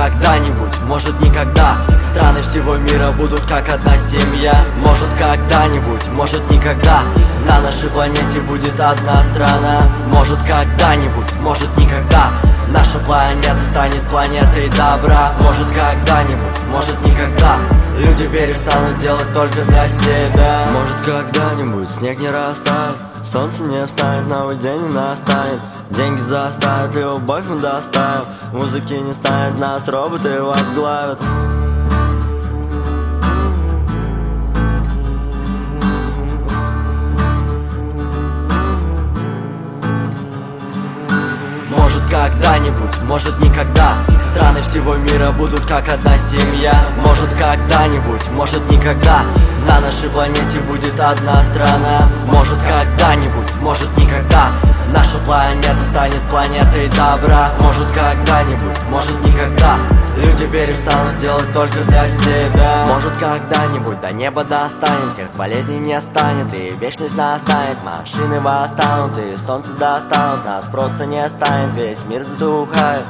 когда-нибудь, может никогда, страны всего мира будут как одна семья. Может когда-нибудь, может никогда, на нашей планете будет одна страна. Может когда-нибудь, может никогда, наша планета станет планетой добра. Может когда-нибудь, может никогда, люди перестанут делать только для себя. Может когда-нибудь снег не растает, солнце не встанет, новый день не настанет. Деньги заставят, любовь мы доставим, музыки не станет, нас роботы возглавят. Может когда-нибудь, может никогда, страны всего мира будут как одна семья. Может когда-нибудь, может никогда, на нашей планете будет одна страна. Может когда-нибудь, может никогда, наша планета станет планетой добра. Может когда-нибудь, может никогда, люди перестанут делать только для себя. Может когда-нибудь до неба достанем, всех болезней не станет, и вечность настанет. Машины восстанут, и солнце достанут, нас просто не станет, весь мир затухает.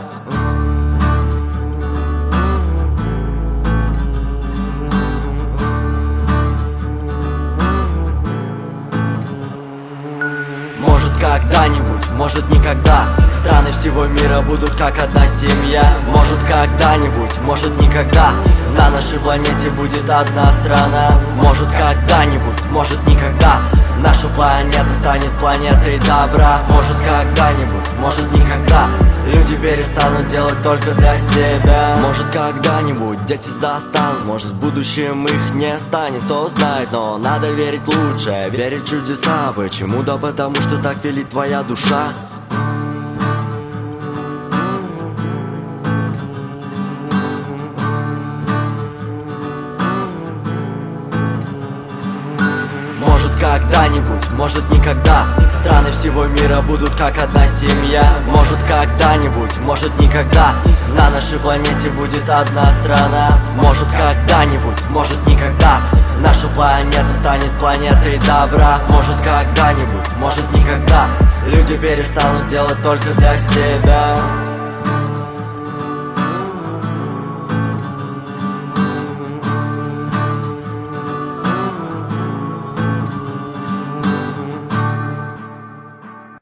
Может когда-нибудь, может никогда, страны всего мира будут как одна семья. Может когда-нибудь, может никогда, на нашей планете будет одна страна. Может когда-нибудь, может никогда, наша планета станет планетой добра. Может когда-нибудь, может никогда, люди перестанут делать только для себя. Может когда-нибудь дети застанут, может в будущем их не станет, кто знает. Но надо верить лучше, верить в чудеса. Почему? Да потому что так велит твоя душа. Может когда-нибудь, может никогда, страны всего мира будут как одна семья. Может когда-нибудь, может никогда, на нашей планете будет одна страна. Может когда-нибудь, может никогда, наша планета станет планетой добра. Может когда-нибудь, может никогда, люди перестанут делать только для себя.